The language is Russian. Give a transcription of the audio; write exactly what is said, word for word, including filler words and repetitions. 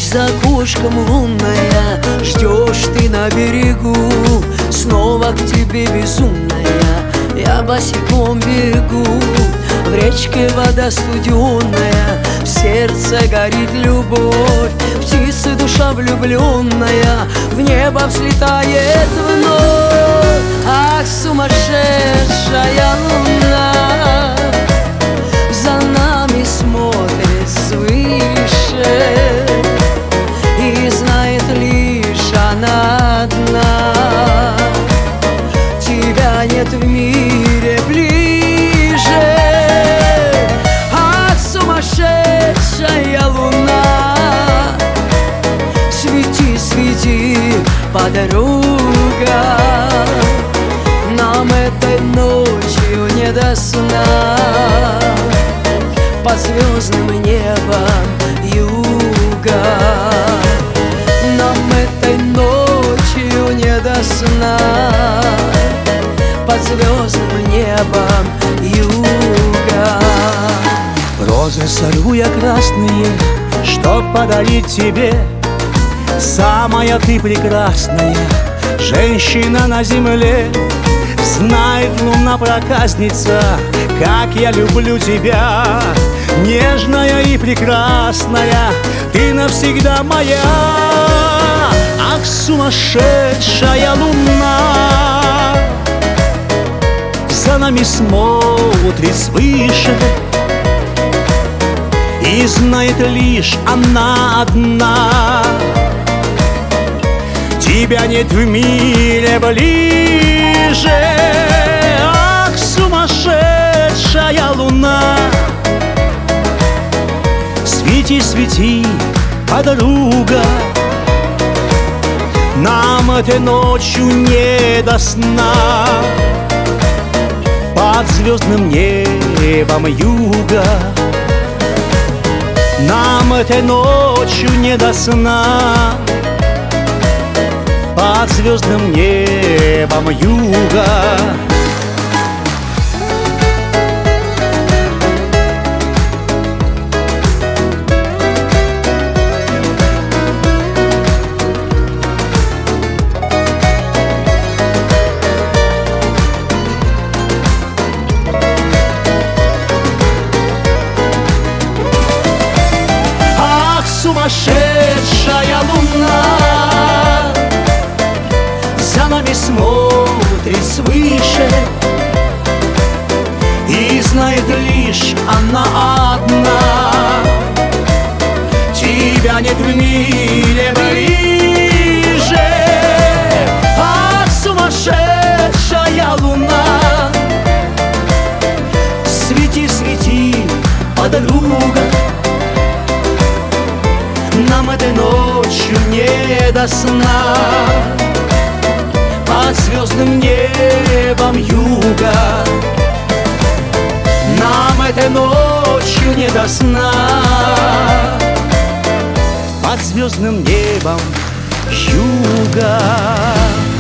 за окошком лунная, ждешь ты на берегу, снова к тебе безумная, я босиком бегу. В речке вода студеная, в сердце горит любовь, птицы душа влюбленная в небо взлетает вновь. Ах, сумасшедшая луна за нами смотрит свыше, и знает лишь она одна, тебя нет в мире ближе. Ах, сумасшедшая луна, свети, свети, подруга, нам этой ночью не до сна, под звездным небом юга. Нам этой ночью не до сна, под звездным небом юга. Розы сорву я красные, чтоб подарить тебе. Самая ты прекрасная женщина на земле. Знает луна проказница, как я люблю тебя. Нежная и прекрасная, ты навсегда моя. Ах, сумасшедшая луна за нами смотрит свыше, и знает лишь она одна, тебя нет в мире ближе. Ах, сумасшедшая луна, свети, свети, подруга, нам этой ночью не до сна, под звездным небом юга. Нам этой ночью не до сна, под звездным небом юга. Сумасшедшая луна за нами смотрит свыше, и знает лишь она одна, тебя нет в мире ближе. Ах, сумасшедшая луна, свети, свети, подруга, нам этой ночью не до сна, под звездным небом юга. Нам этой ночью не до сна, под звездным небом юга.